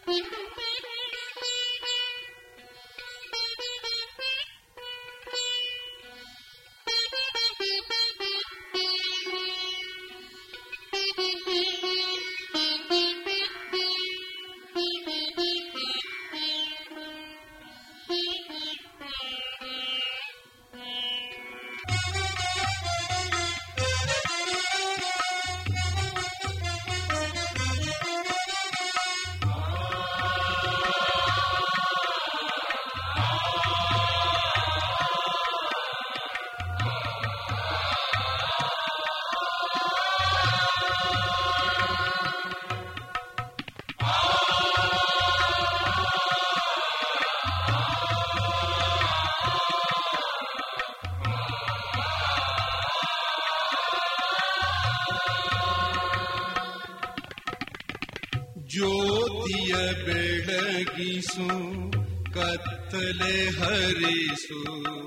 ಜ್ಯೋತಿಯ ಬೆಳಗಿಸು ಕತ್ತಲೆ ಹರಿಸು,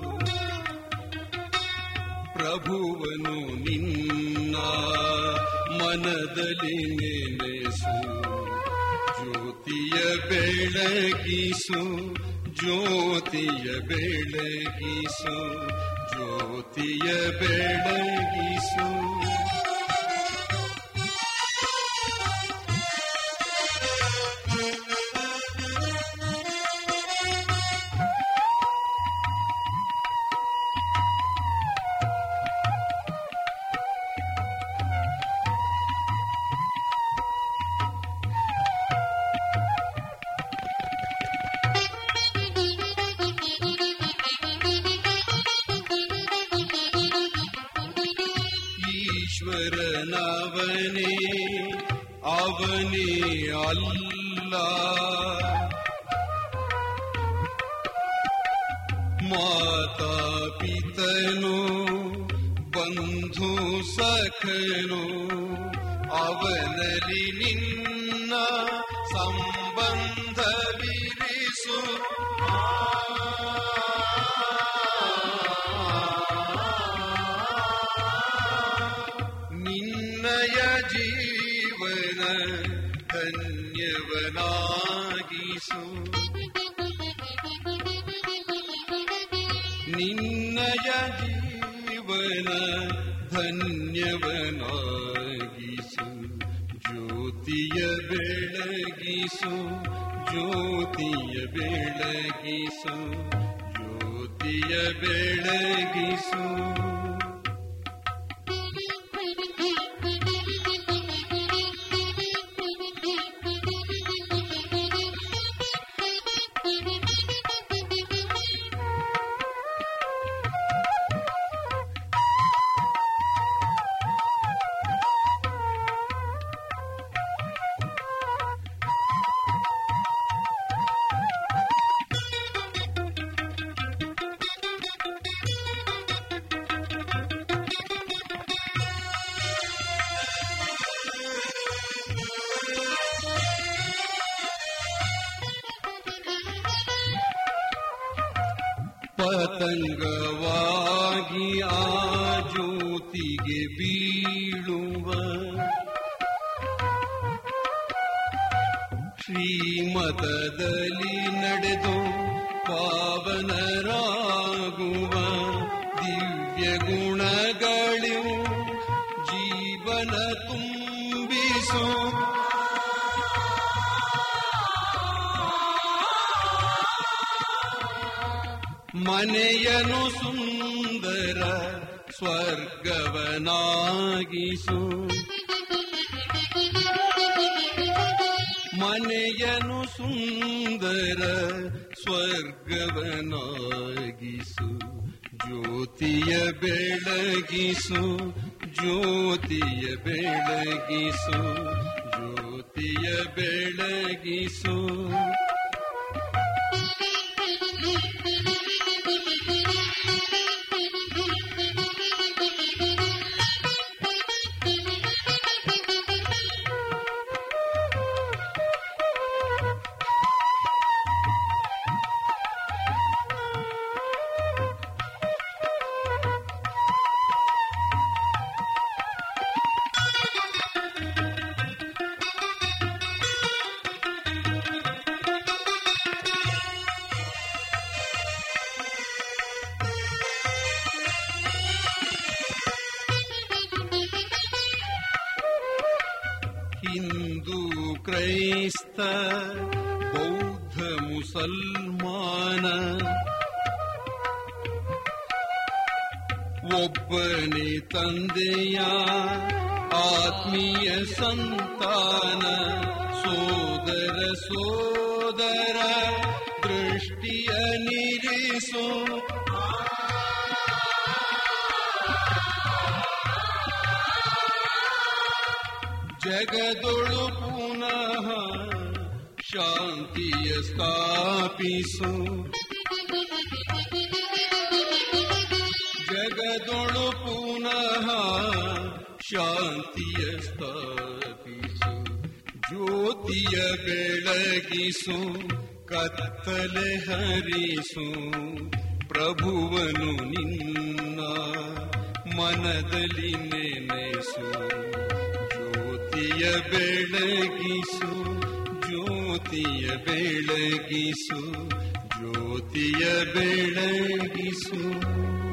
ಪ್ರಭುವನು ನಿನ್ನ ಮನದಲ್ಲಿ ನೆನೆಸು. ಜ್ಯೋತಿಯ ಬೆಳಗಿಸು, ಜ್ಯೋತಿಯ ಬೆಳಗಿಸು, ಜ್ಯೋತಿಯ ಬೆಳಗಿಸು. ಈಶ್ವರನವನೇ ಅವನೇ ಅಲ್ಲ, ಮಾತಾ ಪಿತನು ಬಂಧು ಸಖನು, ಅವನಲ್ಲಿ ನಿನ್ನ ಸಂಬಂಧವಿರಿಸು. ನಿನ್ನಯ ಜೀವನ ಧನ್ಯವನಾಗಿಸು, ನಿನ್ನಯ ಜೀವನ ಧನ್ಯವನಾಗಿಸು. ಜ್ಯೋತಿಯ ಬೆಳಗಿಸು, ಜ್ಯೋತಿಯ ಬೆಳಗಿಸು, ಜ್ಯೋತಿಯ ಬೆಳಗಿಸು. ಪತಂಗವಾಗಿ ಆ ಜ್ಯೋತಿಗೆ ಬೀಳುವ ಶ್ರೀಮತದಲ್ಲಿ ನಡೆದು ಪಾವನರಾಗುವ ದಿವ್ಯ ಗುಣಗಳು ಜೀವನ ತುಂಬಿಸು. ಮನೆಯನು ಸುಂದರ ಸ್ವರ್ಗವನಾಗಿಸು, ಮನೆಯನು ಸುಂದರ ಸ್ವರ್ಗವನಾಗಿಸು. ಜ್ಯೋತಿಯ ಬೆಳಗಿಸು, ಜ್ಯೋತಿಯ ಬೆಳಗಿಸು, ಜ್ಯೋತಿಯ ಬೆಳಗಿಸು. ಮತ ಬೌದ್ಧ ಮುಸಲ್ಮಾನ ಒಬ್ಬನೇ ತಂದೆಯ ಆತ್ಮೀಯ ಸಂತಾನ ಸೋದರ ಸೋದರ ದೃಷ್ಟಿಯ ನಿರಿಸೋ ಜಗದೊಳು ಪುನಃ ಶಾಂತಿಯ ಸ್ಥಾಪಿಸು ಜಗದೊಳು ಪುನಃ ಶಾಂತಿಯ ಸ್ಥಾಪಿಸು ಜ್ಯೋತಿಯ ಬೆಳಗಿಸು ಕತ್ತಲೆ ಹರಿಸು ಪ್ರಭುವನು ನಿನ್ನ ಮನದಲ್ಲಿ ನೆನೆಸು ಜ್ಯೋತಿಯ ಬೆಳಗಿಸು ಜ್ಯೋತಿಯ ಬೆಳಗಿಸು ಜ್ಯೋತಿಯ ಬೆಳಗಿಸು